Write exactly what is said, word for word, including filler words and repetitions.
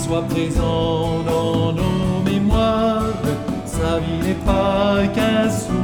soit présent dans nos mémoires. Sa vie n'est pas qu'un souvenir.